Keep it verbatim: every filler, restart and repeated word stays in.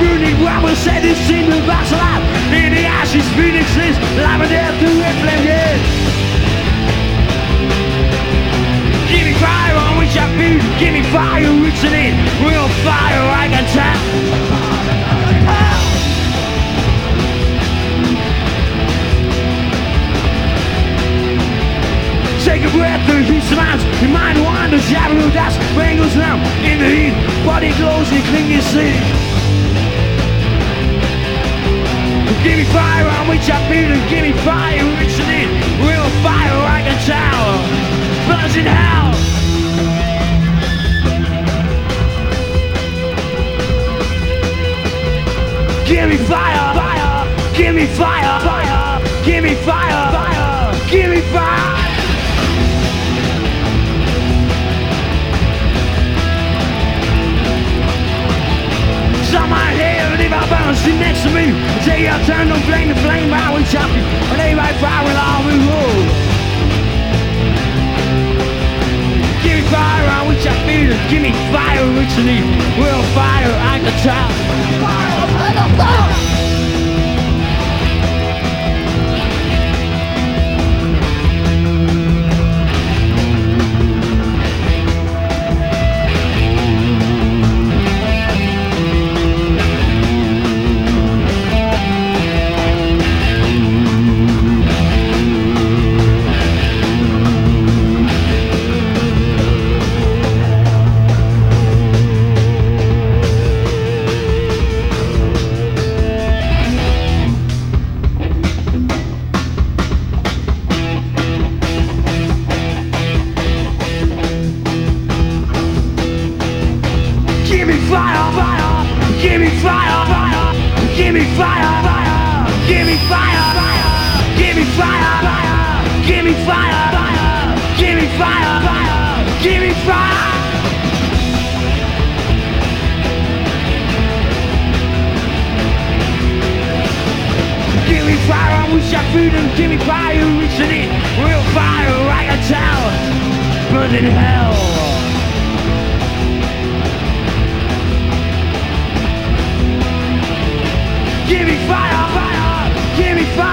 burning rubber set is in the box alive. In the ashes, Phoenix is live and death to it flame, yeah. Give me fire on which I feel. Give me fire, it's an in. Real fire, I can tell. Take a breath, the heat surrounds. Your mind wanders, shadow dust. Rain goes down in the heat. Body glows and clingy sleep. Give me fire on which I feel. Give me fire, it's an in. Real fire, I can tell. Buzzing hell. Give me fire, fire. Give me fire, fire. Give me fire, fire. Give me fire. On my head, if I bounce sit next to me, say I turn from flame to flame, I will chop you, and they might fire along the road. Give me fire on which I feel, give me fire which I need. Real fire, I can tell. Fire, fire, fire. Give me fire, fire. Give me fire, fire. Give me fire, fire. Give me fire, fire. Give me fire, fire. Give me fire, fire. Give me fire, fire. Give me fire. Give me fire, I wish I could and give me fire, reaching it. Real fire, like a tower. Burning hell. Give me fire, fire, give me fire.